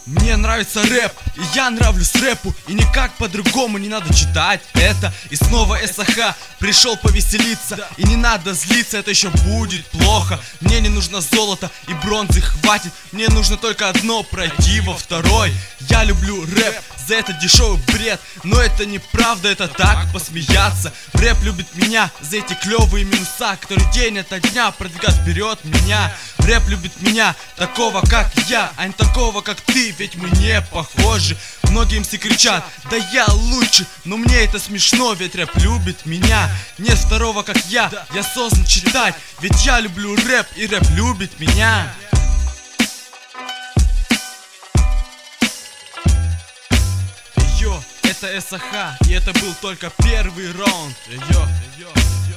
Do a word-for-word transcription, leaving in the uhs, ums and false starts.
Мне нравится рэп, и я нравлюсь рэпу. И никак по-другому не надо читать это. И снова СХ пришел повеселиться. И не надо злиться, это еще будет плохо. Мне не нужно золото и бронзы хватит. Мне нужно только одно, пройти во второй. Я люблю рэп, за это дешевый бред. Но это неправда, это так, посмеяться. Рэп любит меня за эти клевые минуса, которые день ото дня продвигают вперед меня. Рэп любит меня, такого как я, а не такого как ты, ведь мы не похожи. Многие МС кричат, да я лучше, но мне это смешно, ведь рэп любит меня. Нет второго как я, я создан читать, ведь я люблю рэп, и рэп любит меня. Йо, это СХ, и это был только первый раунд. Йо, йо.